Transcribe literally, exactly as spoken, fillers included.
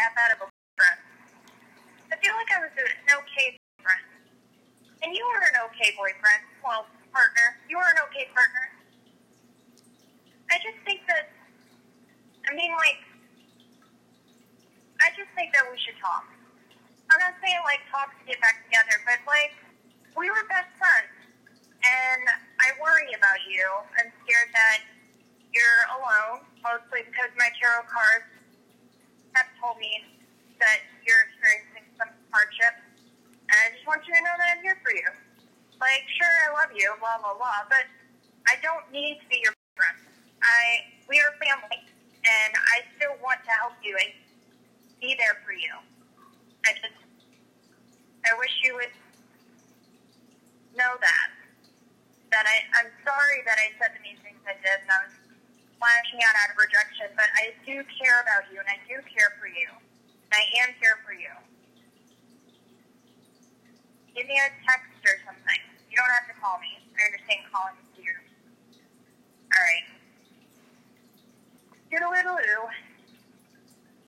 crap out of a boyfriend. I feel like I was an okay boyfriend. And you were an okay boyfriend. Well, partner. You were an okay partner. I just think that, I mean, like, I just think that we should talk. I'm not saying, like, talk to get back together, but, like, we were best friends. And I worry about you. I'm scared that you're alone, mostly because my tarot cards have told me that you're experiencing some hardship. And I just want you to know that I'm here for you. Like, sure, I love you, blah, blah, blah, but I don't need to be your friend. I, we are family, and I still want to help you and be there for you. I just, I wish you would know that. That I, I'm sorry that I said the mean things I did, and I was lashing out out of rejection, but I do care about you, and I do care for you. And I am here for you. Give me a text or something.